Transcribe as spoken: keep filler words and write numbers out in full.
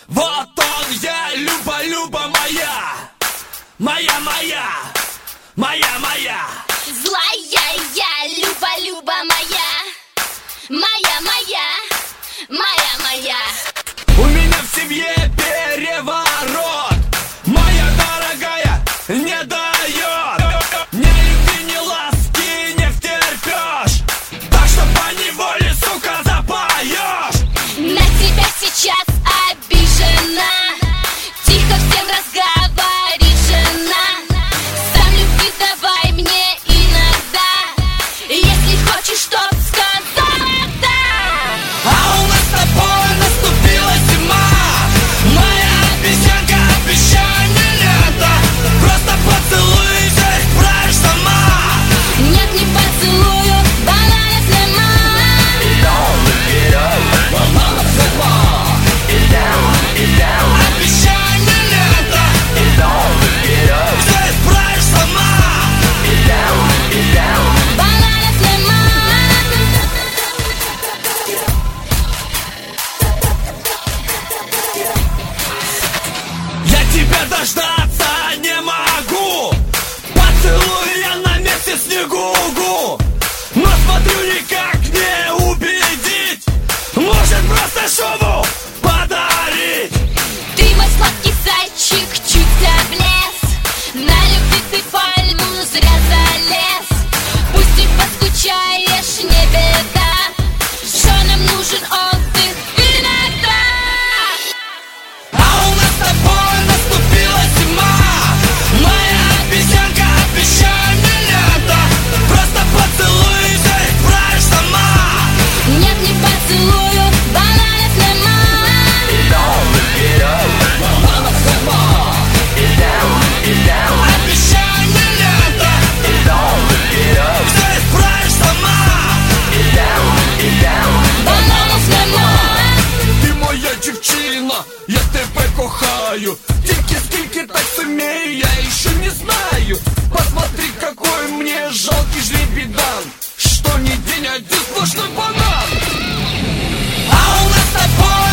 Вот он я, Люба, Люба моя. Моя, моя, моя, моя. Злая я, Люба, Люба моя. Моя, моя, моя, моя. У меня в семье переворот. Моя дорогая не дает. Ни любви, ни ласки не втерпешь. Так что поневоле, сука, запоешь. На тебя сейчас обижена. Тихо всем разговорит жена. Сам любви давай мне иногда. Если хочешь, чтоб сказала да. А у нас с тобой наступила зима. Моя обезьянка, обещание лето. Просто поцелуй, все исправишь сама. Нет, не поцелую, бананов нема. Обещание лето. Все исправишь сама. Бананов нема. Я тебя дождаться не могу. Поцелуй я на месте снегу. Но смотрю, никак не убедить. Может просто шубу подарить. Ты мой сладкий зайчик, чуть облез. На любви ты пальму зря залез. Пусть и поскучаешь, не беда. Что нам нужен отдых иногда. А у нас с тобой наступила зима. Моя обезьянка, обещание лето. Просто поцелуй, все исправишь сама. Нет, не поцелую, бананов нема. Обещание лето. Все исправишь сама. Бананов нема. Ти моя дівчина, я тебе кохаю. Тільки скільки так сумею, я еще не знаю. Посмотри, какой мне жалкий жлебедан. Что ни день один сплошной банан. А у нас с тобой